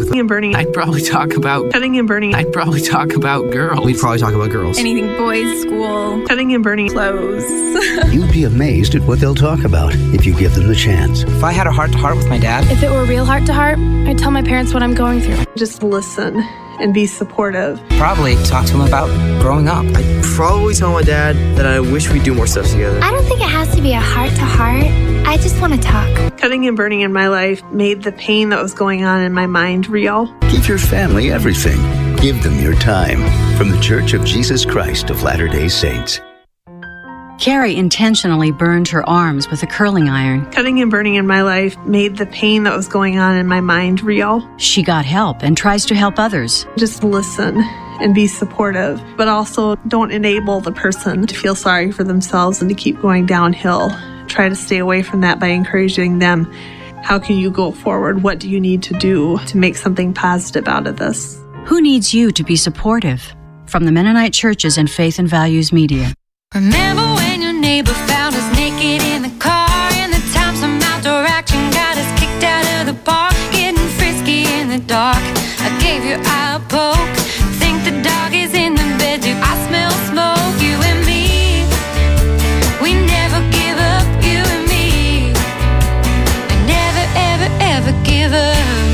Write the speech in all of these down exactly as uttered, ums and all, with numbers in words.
and burning. I'd probably talk about Cutting and burning. I'd probably talk about girls. We'd probably talk about girls. Anything boys, school, Cutting and burning. clothes. You'd be amazed at what they'll talk about if you give them the chance. If I had a heart-to-heart with my dad, If it were real heart-to-heart, I'd tell my parents what I'm going through. Just listen and be supportive. probably talk to him about growing up. I'd probably tell my dad that I wish we'd do more stuff together. I don't think it has to be a heart-to-heart. I just want to talk. Cutting and burning in my life made the pain that was going on in my mind real. Give your family everything. Give them your time. From the Church of Jesus Christ of Latter-day Saints. Carrie intentionally burned her arms with a curling iron. Cutting and burning in my life made the pain that was going on in my mind real. She got help and tries to help others. Just listen and be supportive, but also don't enable the person to feel sorry for themselves and to keep going downhill. Try to stay away from that by encouraging them. How can you go forward? What do you need to do to make something positive out of this? Who needs you to be supportive? From the Mennonite Churches and Faith and Values Media. Remember when your neighbor found us naked in the car, and the time some outdoor action got us kicked out of the park, getting frisky in the dark. I gave your eye a poke. Think the dog is in the bed too. I smell smoke. You and me, we never give up. You and me, we never ever ever give up.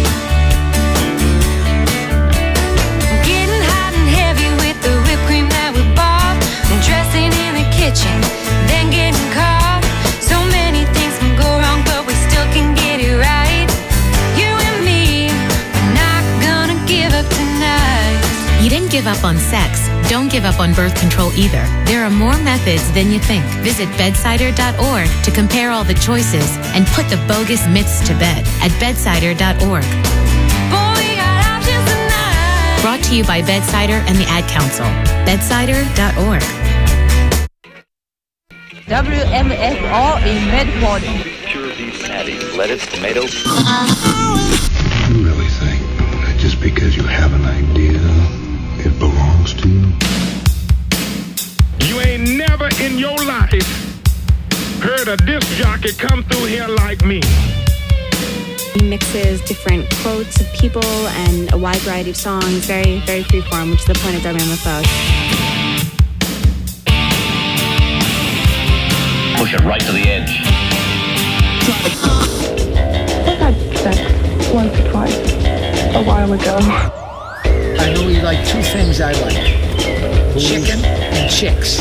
Getting hot and heavy with the whipped cream that we bought, and dressing in the kitchen, then getting caught. So many things can go wrong, but we still can get it right. You and me, we're not gonna give up tonight. You didn't give up on sex. Don't give up on birth control either. There are more methods than you think. Visit bedsider dot org to compare all the choices and put the bogus myths to bed at bedsider dot org. Boy, we got options tonight. Brought to you by Bedsider and the Ad Council. bedsider dot org. W M F R in Medford. Pure beef patty, lettuce, tomato. You really think that just because you have an idea, it belongs to you? You ain't never in your life heard a disc jockey come through here like me. He mixes different quotes of people and a wide variety of songs, very, very freeform, which is the point of W M F O. Push it right to the edge. I've had sex once or twice a while ago. I know you like two things I like. Chicken and chicks.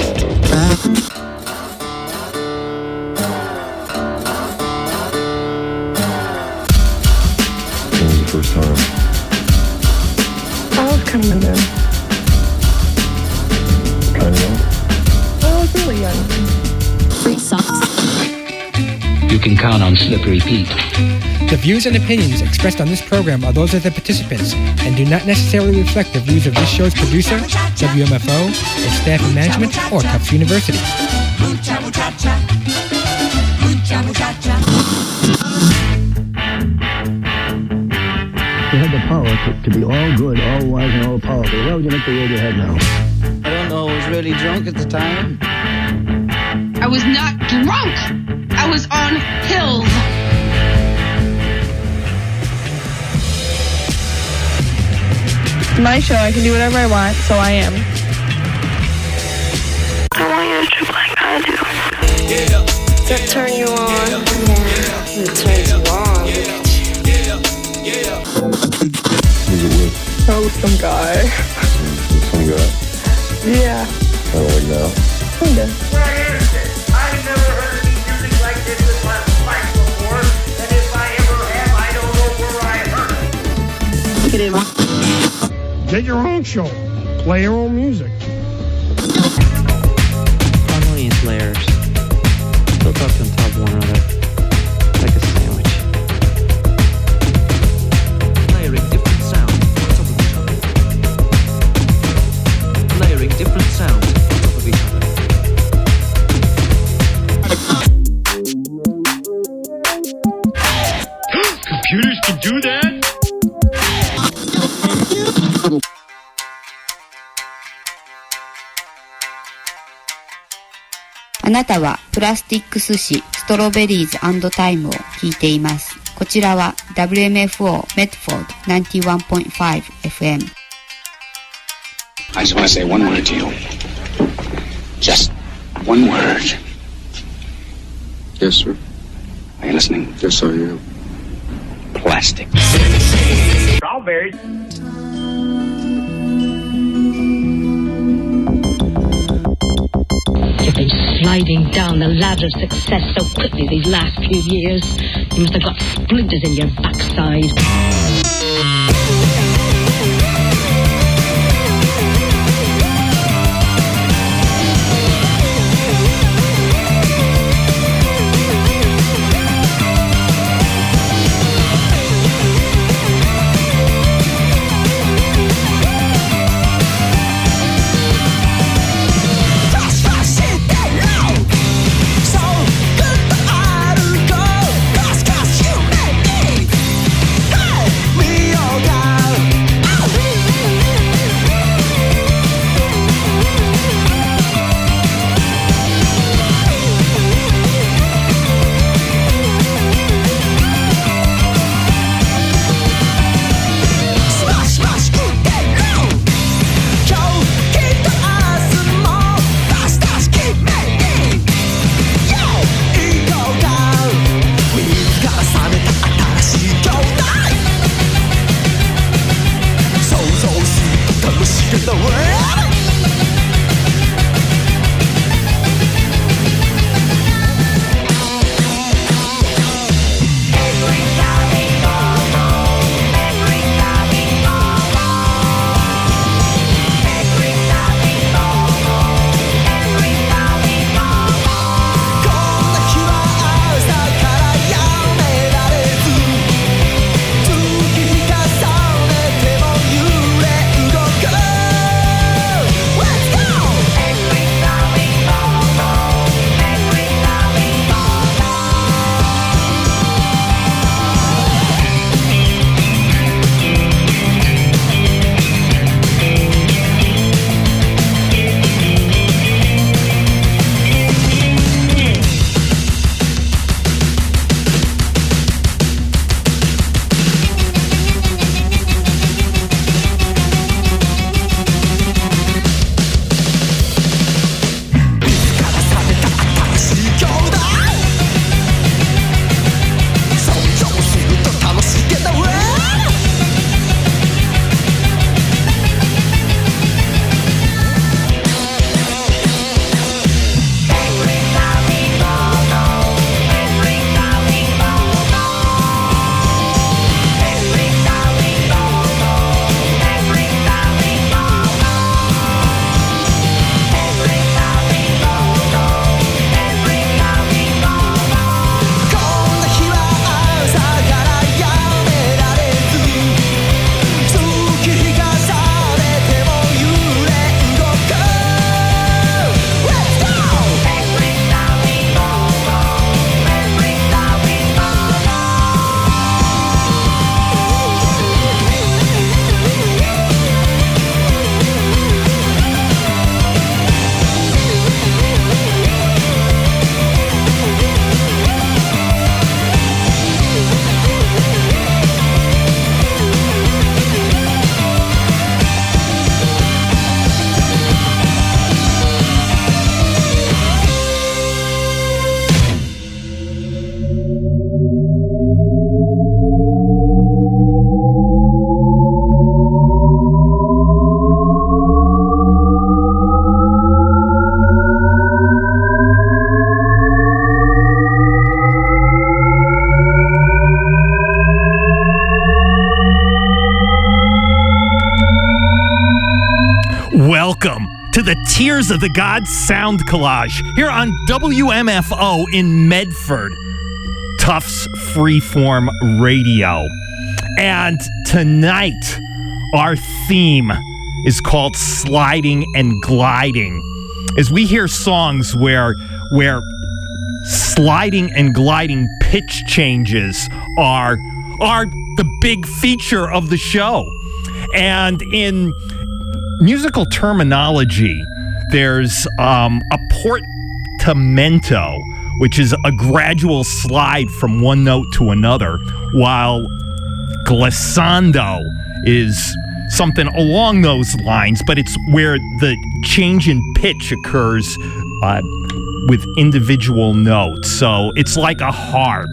When was the first time? I was kind of young. Kind of young? I was really young. You can count on Slippery Pete. The views and opinions expressed on this program are those of the participants and do not necessarily reflect the views of this show's producer, W M F O, its staff and management, or Tufts University. You had the power to, to be all good, all wise, and all powerful. Why would you make the world your head now? I don't know. I was really drunk at the time. I was not drunk. I was on pills. My show, I can do whatever I want, so I am. I want you to trip like I do. Yeah. Does that turn you on? Yeah. It turns you on. Who's it with? Oh, some guy. Some guy? Yeah. I don't like that. Kinda. Where is it? I've never heard any music like this in my life before, and if I ever have, I don't know where I heard it. Look at him. Get your own show. Play your own music. Harmonious layers. Built up on top of one another. Like a sandwich. Layering different sounds on top of each other. Layering different sounds on top of each other. Computers can do that? あなたはプラスティック寿司ストロベリーズ&タイムを聞いています。 こちらは ダブリューエムエフオー Medford ナインティワンポイントファイブ エフエム。 I just want to say one word to you. Just one word. Yes, sir. Are you listening? Yes, I am. Plastic. Strawberries. You've been sliding down the ladder of success so quickly these last few years. You must have got splinters in your backside. Welcome to the Tears of the Gods Sound Collage here on W M F O in Medford, Tufts Freeform Radio. And tonight, our theme is called Sliding and Gliding. As we hear songs where, where sliding and gliding pitch changes are, are the big feature of the show. And in musical terminology, there's um, a portamento, which is a gradual slide from one note to another, while glissando is something along those lines, but it's where the change in pitch occurs uh, with individual notes. So it's like a harp.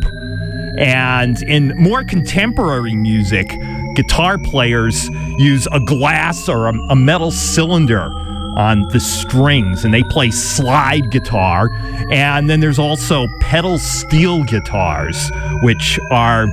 And in more contemporary music, guitar players use a glass or a, a metal cylinder on the strings, and they play slide guitar. And then there's also pedal steel guitars, which are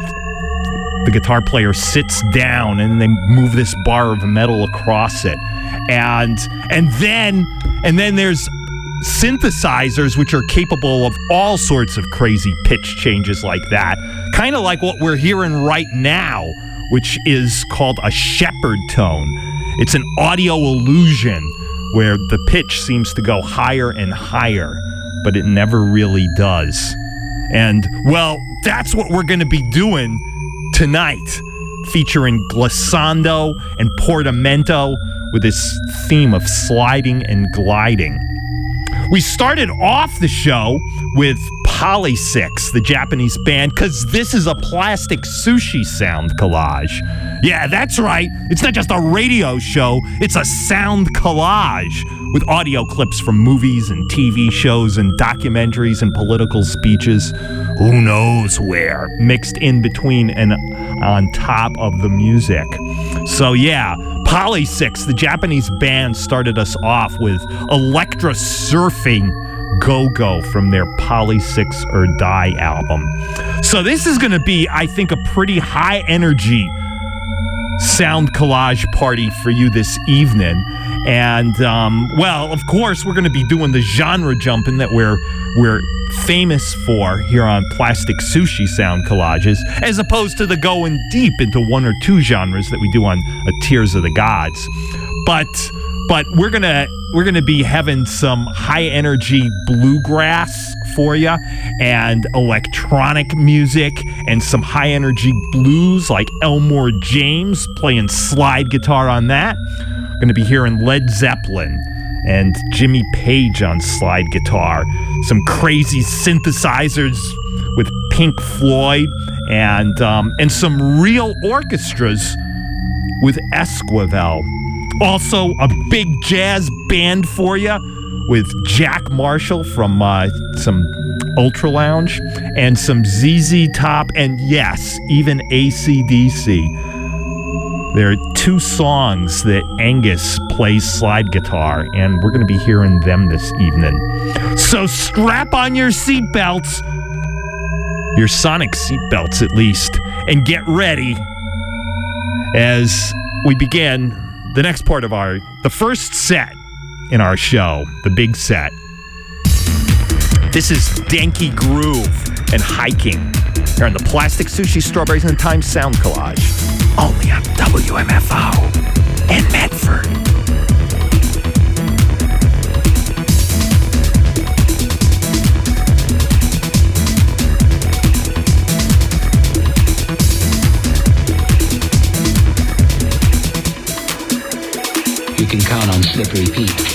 the guitar player sits down and they move this bar of metal across it. And and then and then there's synthesizers, which are capable of all sorts of crazy pitch changes like that. Kind of like what we're hearing right now, which is called a shepherd tone. It's an audio illusion where the pitch seems to go higher and higher, but it never really does. And, well, that's what we're going to be doing tonight, featuring glissando and portamento with this theme of sliding and gliding. We started off the show with Polysix, the Japanese band, because this is a plastic sushi sound collage. Yeah, that's right. It's not just a radio show. It's a sound collage with audio clips from movies and T V shows and documentaries and political speeches. Who knows where, mixed in between and on top of the music. So yeah, Polysix, the Japanese band, started us off with Electra Surfing Go-Go from their Polysix or Die album. So this is going to be, I think, a pretty high-energy sound collage party for you this evening. And, um, well, of course, we're going to be doing the genre jumping that we're we're famous for here on Plastic Sushi Sound Collages, as opposed to the going deep into one or two genres that we do on uh, Tears of the Gods. But but we're gonna we're gonna be having some high energy bluegrass for you, and electronic music, and some high energy blues like Elmore James playing slide guitar on that. We're gonna be hearing Led Zeppelin and Jimmy Page on slide guitar, some crazy synthesizers with Pink Floyd, and um, and some real orchestras with Esquivel. Also, a big jazz band for you with Jack Marshall from uh, some Ultra Lounge, and some Z Z Top, and yes, even A C D C. There are two songs that Angus plays slide guitar, and we're going to be hearing them this evening. So strap on your seatbelts, your sonic seatbelts at least, and get ready as we begin the next part of our, the first set in our show, the big set. This is Danky Groove and Hiking here on the Plastic Sushi, Strawberries and Thyme Sound Collage, only on W M F O in Medford. You can count on Slippery Pete.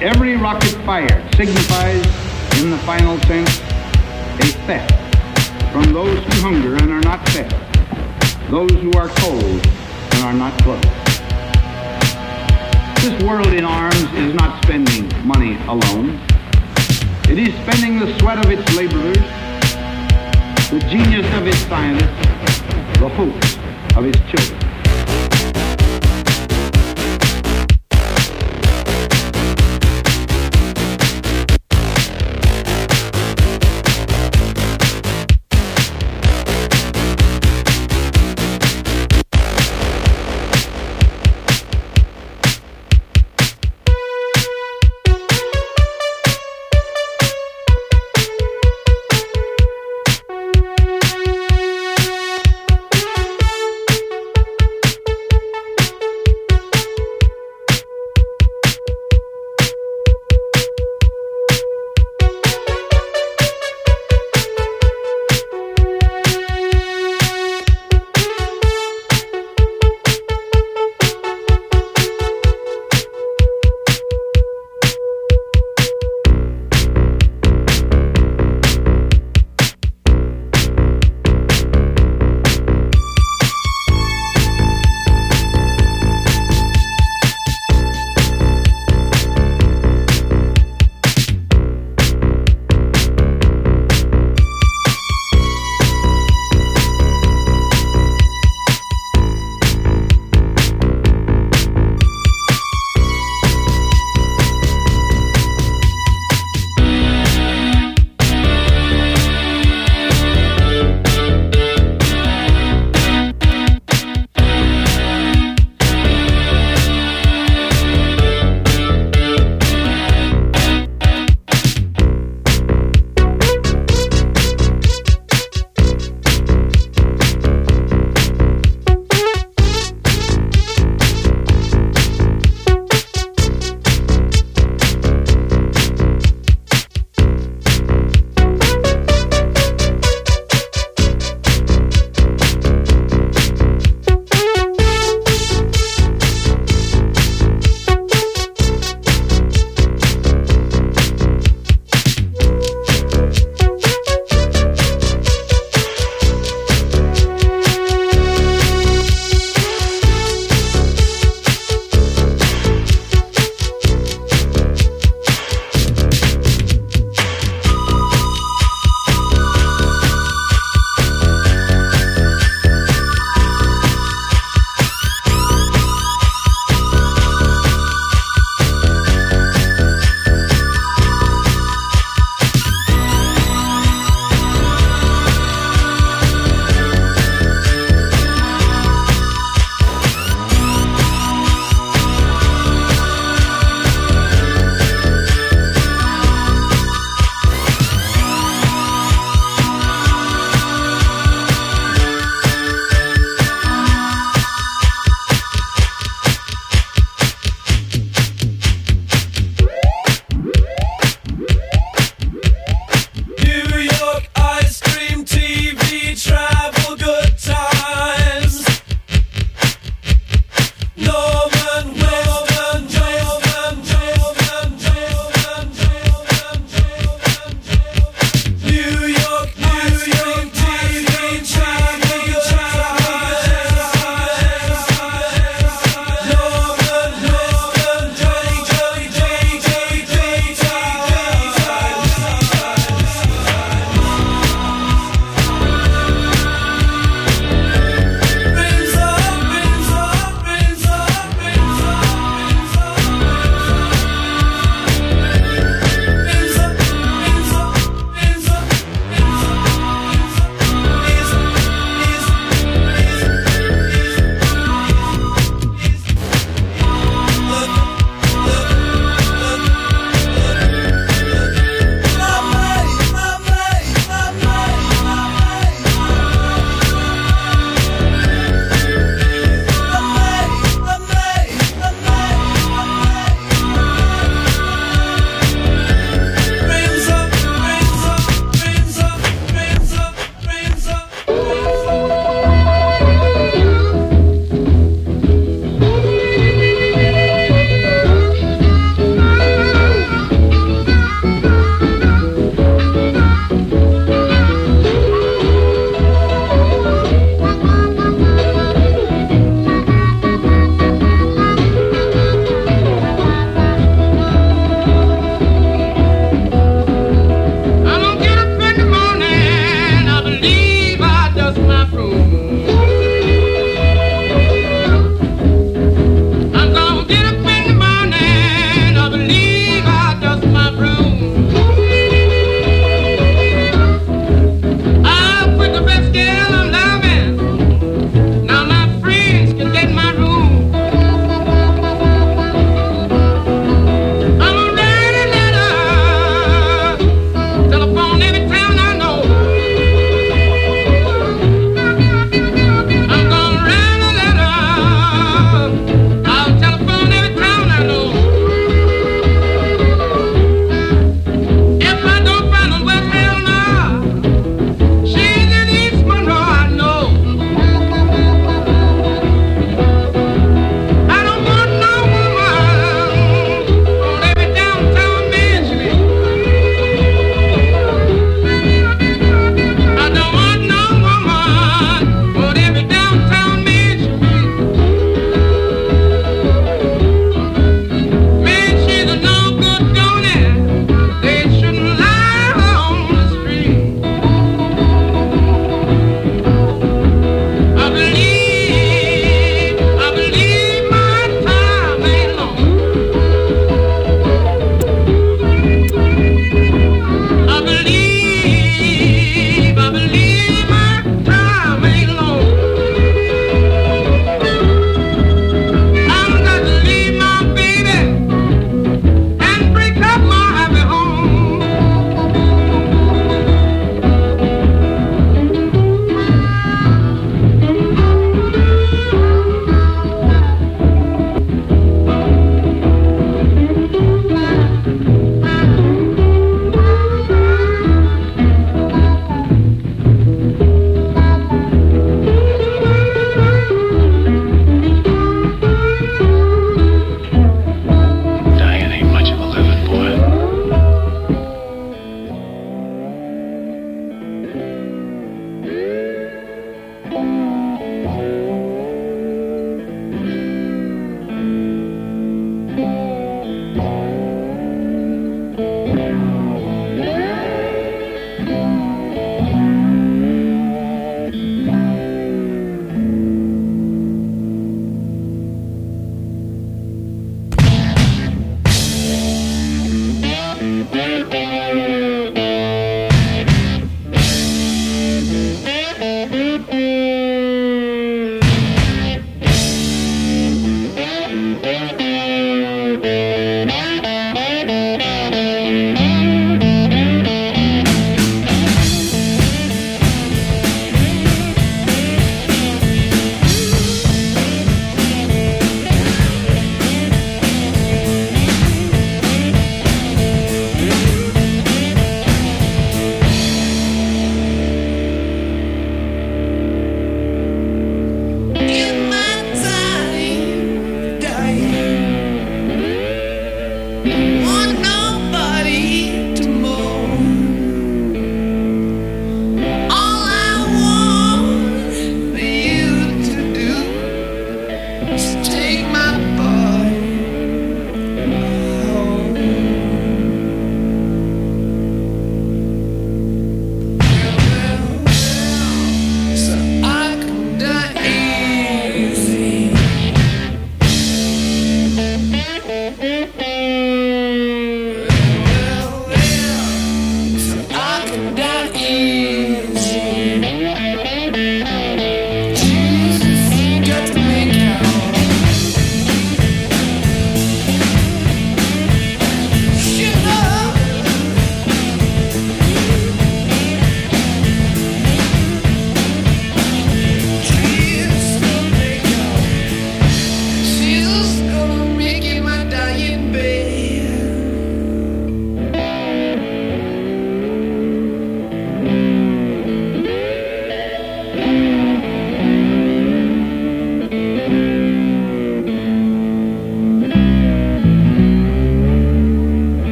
Every rocket fired signifies, in the final sense, a theft from those who hunger and are not fed, those who are cold and are not clothed. This world in arms is not spending money alone. It is spending the sweat of its laborers, the genius of its scientists, the hopes of its children.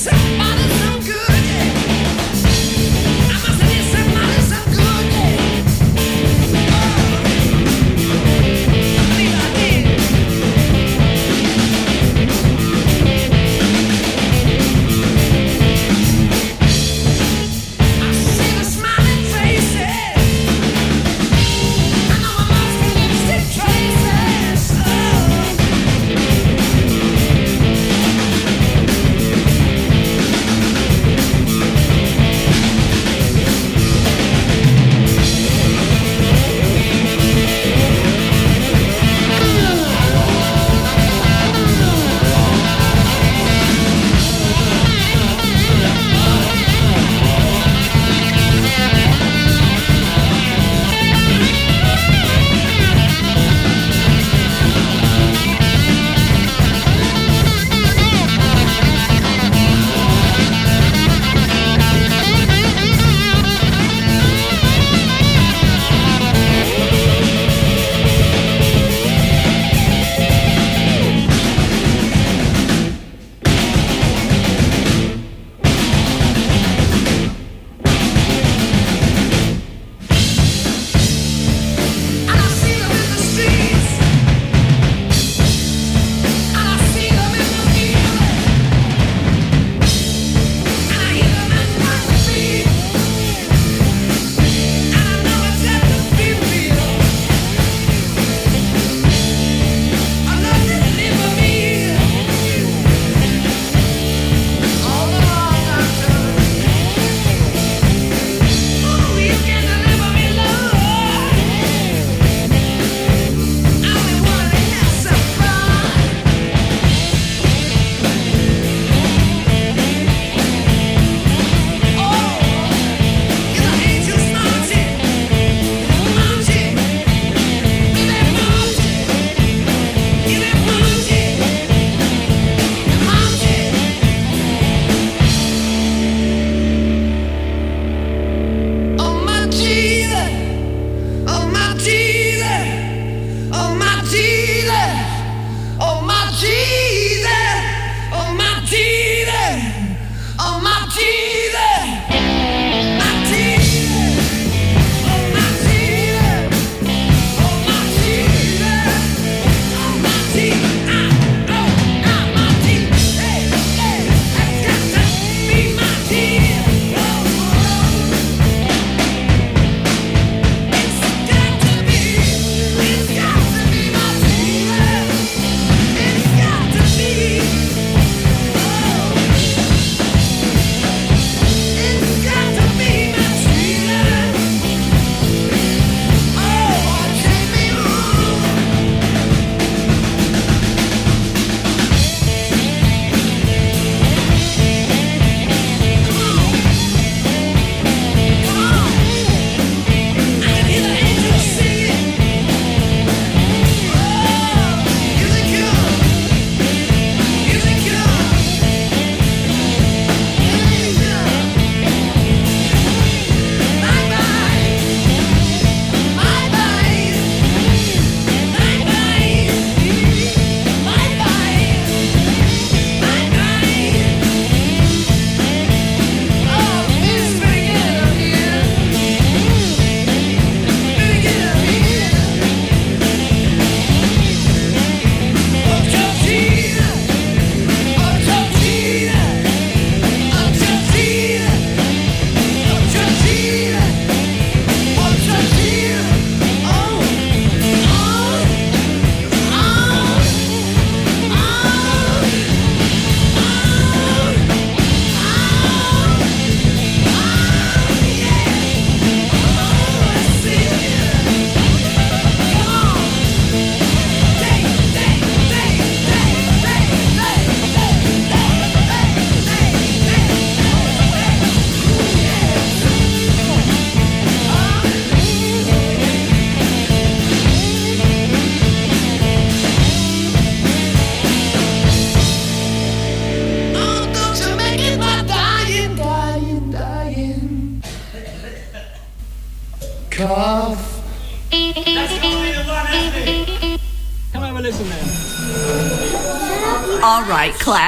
Cough. That's only the one, isn't it? Come have a listen, man. All right, class.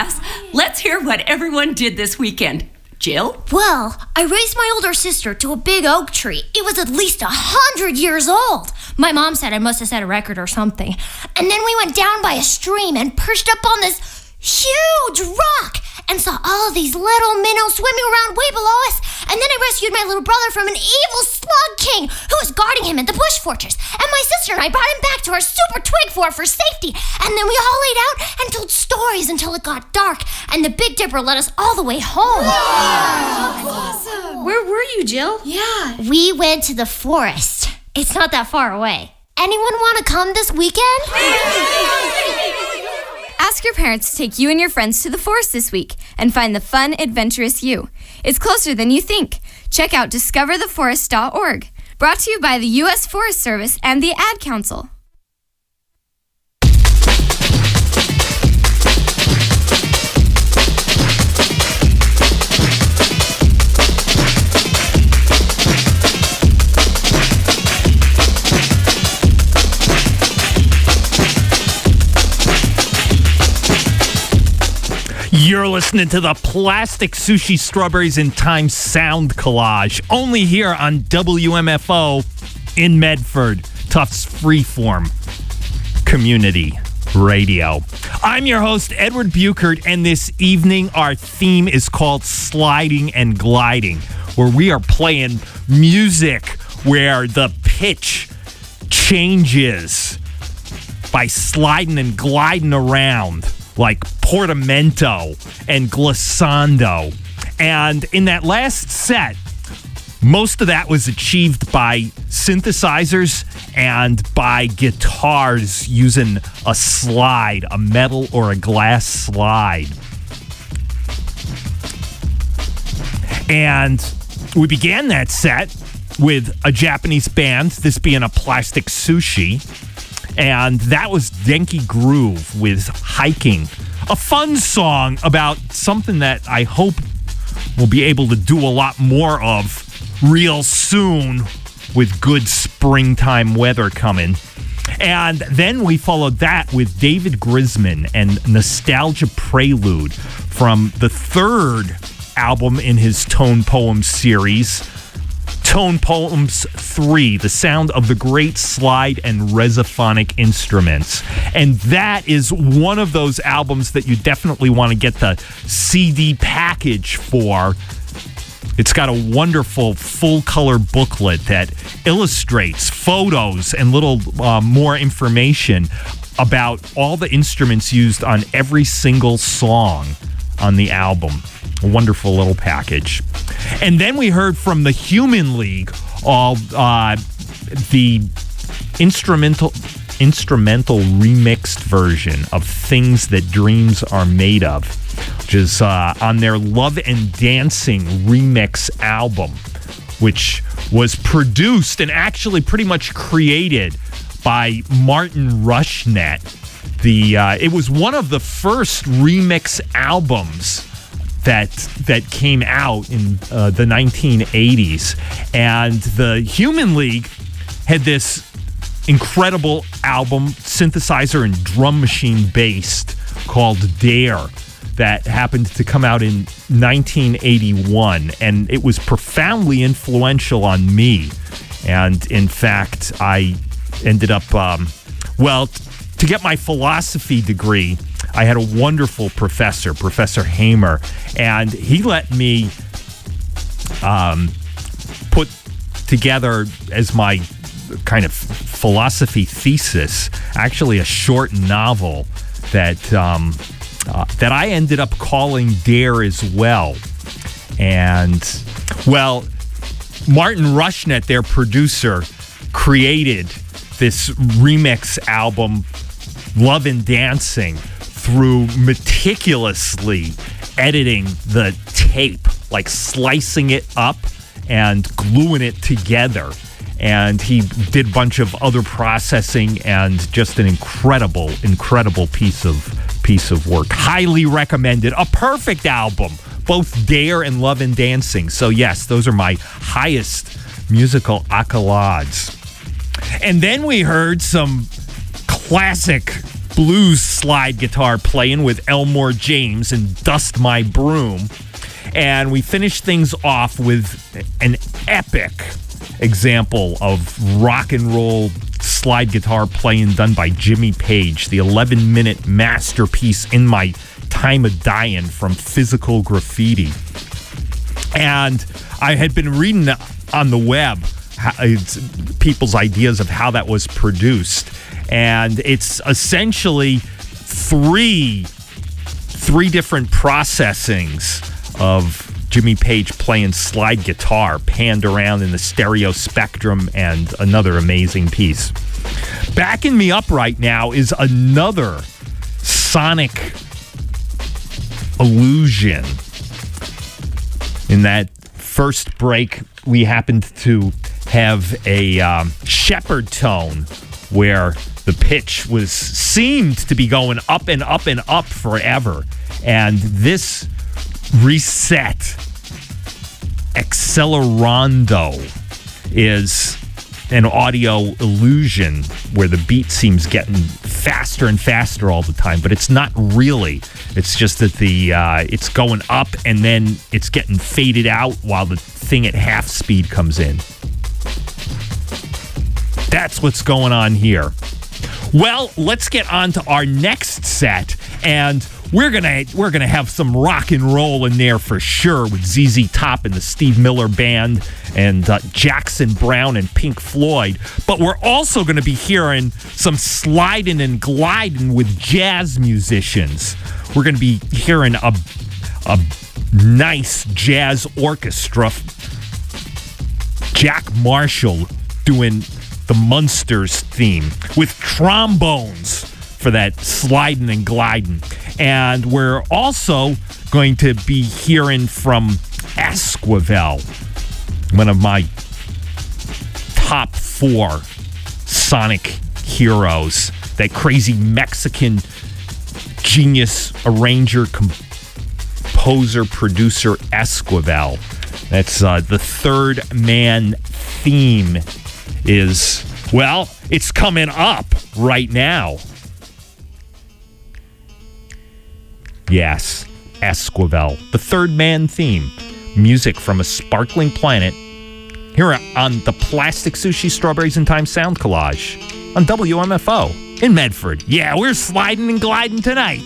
Let's hear what everyone did this weekend. Jill? Well, I raised my older sister to a big oak tree. It was at least a hundred years old. My mom said I must have set a record or something. And then we went down by a stream and perched up on this huge rock and saw all these little minnows swimming around way below us. And then I rescued my little brother from an evil slug king who was guarding him at the bush fortress. And my sister and I brought him back to our super twig fort for safety. And then we all laid out and told stories until it got dark. And the Big Dipper led us all the way home. Wow. Awesome. Where were you, Jill? Yeah. We went to the forest. It's not that far away. Anyone want to come this weekend? Ask your parents to take you and your friends to the forest this week and find the fun, adventurous you. It's closer than you think. Check out discover the forest dot org. Brought to you by the U S Forest Service and the Ad Council. You're listening to the Plastic Sushi Strawberries in Time sound collage, only here on W M F O in Medford, Tufts Freeform Community Radio. I'm your host, Edward Buchert, and this evening our theme is called Sliding and Gliding, where we are playing music where the pitch changes by sliding and gliding around, like portamento and glissando. And in that last set, most of that was achieved by synthesizers and by guitars using a slide, a metal or a glass slide. And we began that set with a Japanese band, this being a Plastic Sushi. And that was Denki Groove with Hiking, a fun song about something that I hope we'll be able to do a lot more of real soon with good springtime weather coming. And then we followed that with David Grisman and Nostalgia Prelude from the third album in his Tone Poems series, Tone Poems three, The Sound of the Great Slide and Resophonic Instruments. And that is one of those albums that you definitely want to get the C D package for. It's got a wonderful full-color booklet that illustrates photos and little uh, more information about all the instruments used on every single song on the album. A wonderful little package. And then we heard from the Human League, all uh, the instrumental instrumental remixed version of Things That Dreams Are Made Of, which is uh, on their Love and Dancing remix album, which was produced and actually pretty much created by Martin Rushnet. The uh, it was one of the first remix albums that that came out in uh, the nineteen eighties, and the Human League had this incredible album, synthesizer and drum machine based, called Dare, that happened to come out in nineteen eighty-one, and it was profoundly influential on me. And in fact, I ended up um, well t- to get my philosophy degree, I had a wonderful professor, Professor Hamer, and he let me um, put together as my kind of philosophy thesis, actually a short novel that um, uh, that I ended up calling Dare as well. And, well, Martin Rushnet, their producer, created this remix album, Love and Dancing, through meticulously editing the tape, like slicing it up and gluing it together. And he did a bunch of other processing, and just an incredible, incredible piece of piece of work. Highly recommended. A perfect album, both Dare and Love and Dancing. So yes, those are my highest musical accolades. And then we heard some classic blues slide guitar playing with Elmore James and Dust My Broom. And we finished things off with an epic example of rock and roll slide guitar playing done by Jimmy Page, the eleven-minute masterpiece In My Time of Dying from Physical Graffiti. And I had been reading on the web how, it's, people's ideas of how that was produced. And it's essentially three, three different processings of Jimmy Page playing slide guitar panned around in the stereo spectrum, and another amazing piece. Backing me up right now is another sonic illusion. In that first break, we happened to have a um, Shepard tone where the pitch was seemed to be going up and up and up forever. And this reset accelerando is an audio illusion where the beat seems getting faster and faster all the time, but it's not really. It's just that the uh, it's going up and then it's getting faded out while the thing at half speed comes in. That's what's going on here. Well, let's get on to our next set, and we're gonna we're gonna have some rock and roll in there for sure with Z Z Top and the Steve Miller Band and uh, Jackson Browne and Pink Floyd. But we're also gonna be hearing some sliding and gliding with jazz musicians. We're gonna be hearing a a nice jazz orchestra. Jack Marshall doing the Munsters theme with trombones for that sliding and gliding. And we're also going to be hearing from Esquivel, one of my top four sonic heroes, that crazy Mexican genius arranger, composer, producer Esquivel. That's uh, the Third Man theme is, well, it's coming up right now. Yes, Esquivel, the Third Man theme. Music from a Sparkling Planet here on the Plastic Sushi Strawberries and Time Sound Collage on W M F O in Medford. Yeah, we're sliding and gliding tonight.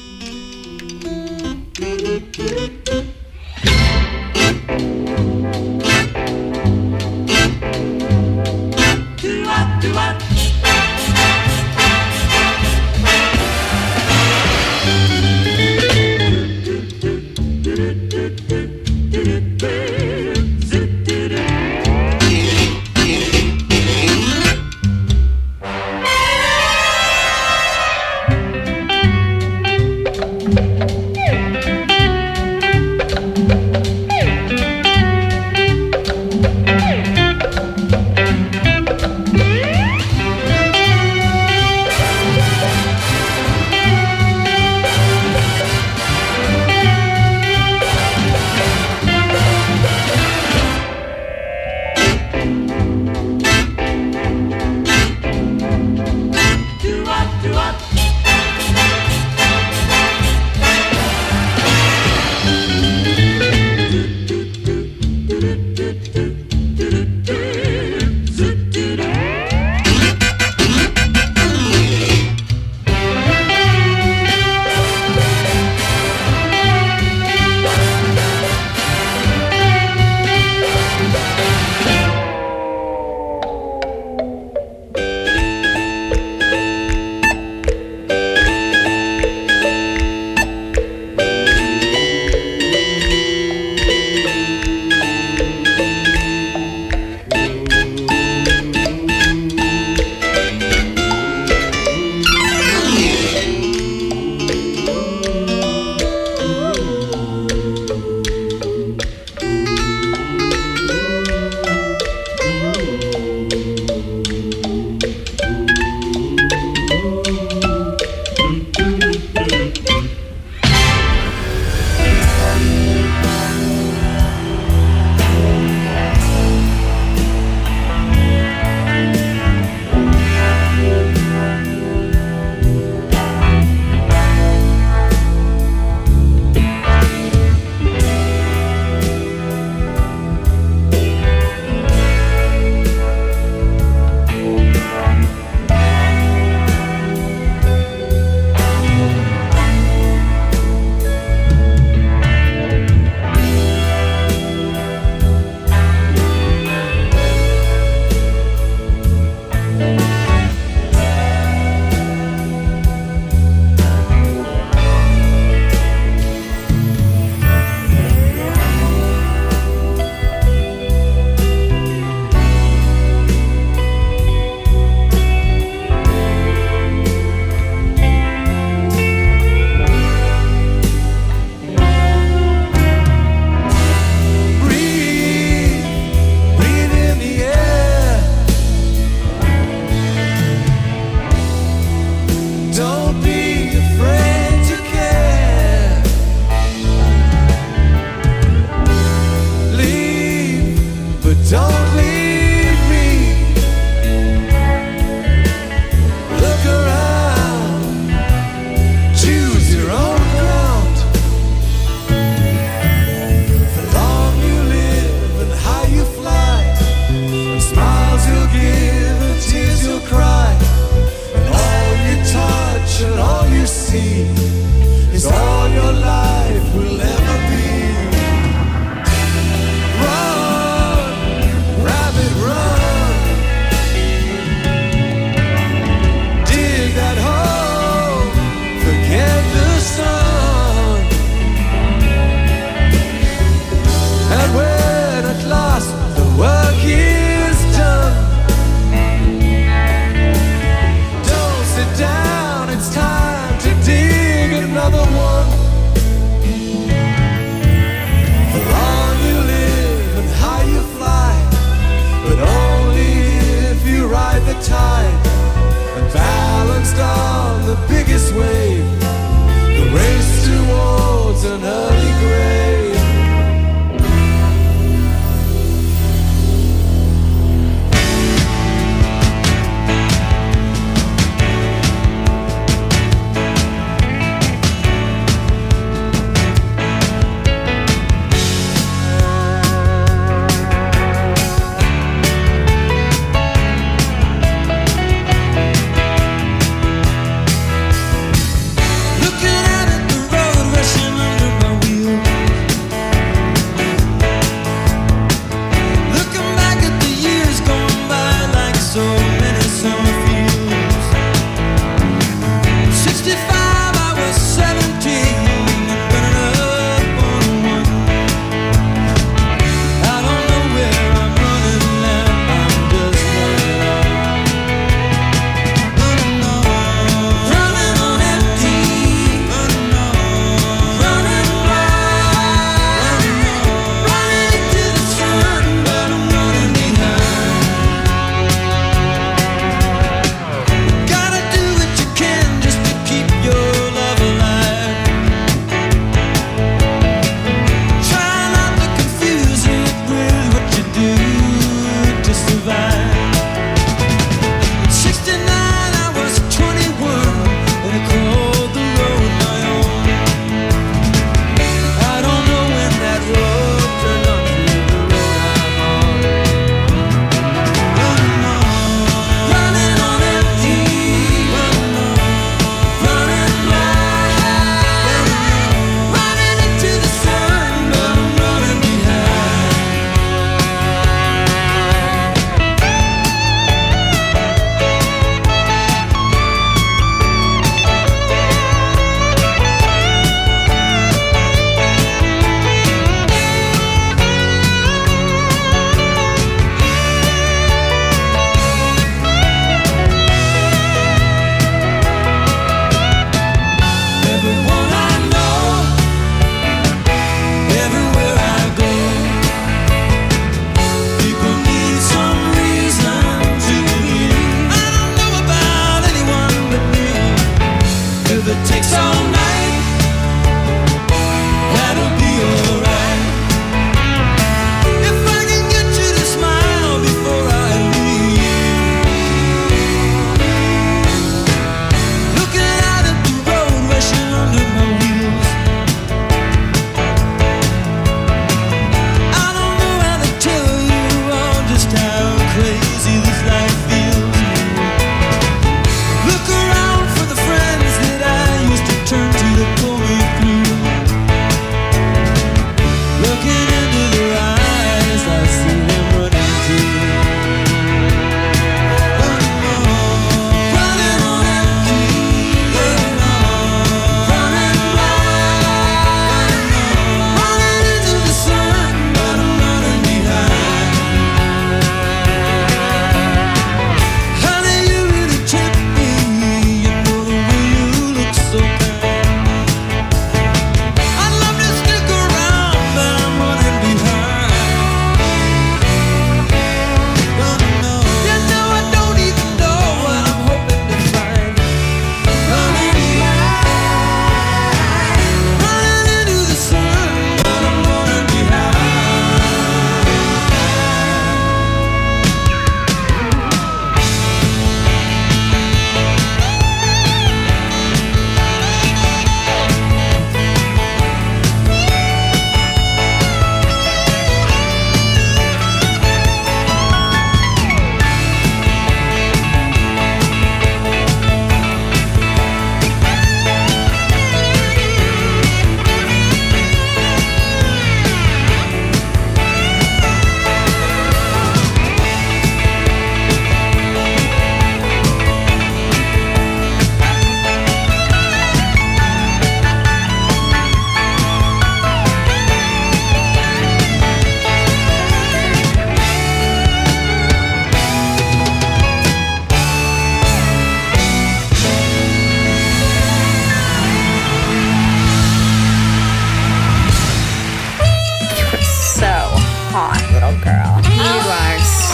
Don't leave me. Look around. Choose your own ground. The long you live and high you fly, and smiles you'll give and tears you'll cry, and all you touch and all you see is all your life will ever be. Run, run.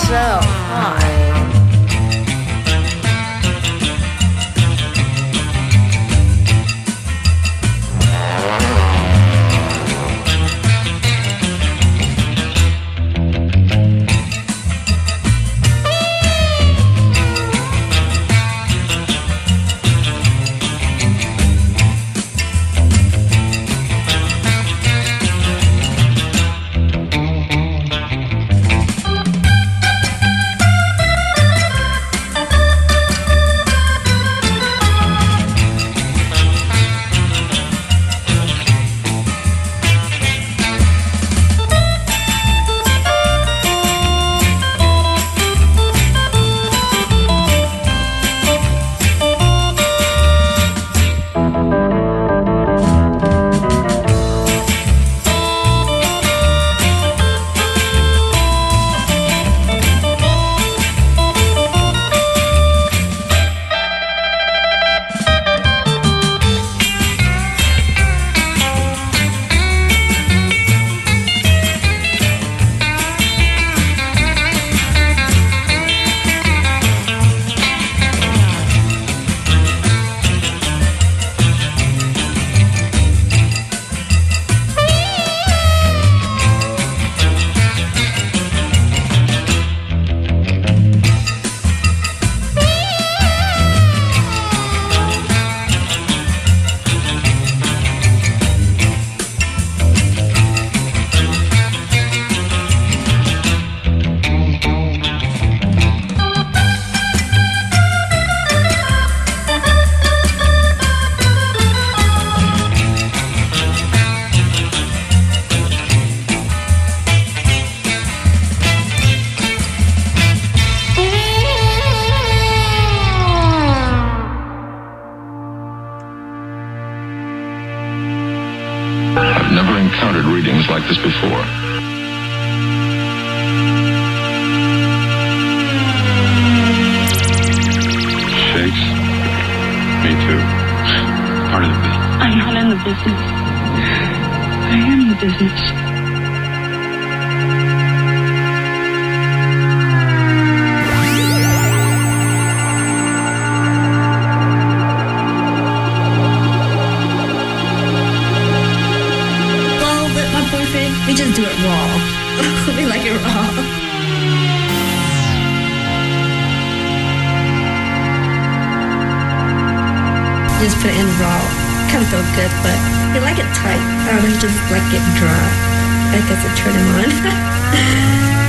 so hot. I've never encountered readings like this before. Shakes? Me too. Part of the business. I'm not in the business. I am the business. Well, with my boyfriend, we just do it raw. We like it raw. Just put it in raw. Kind of feel good, but you like it tight. I don't know, just like it dry. I guess it turn him on.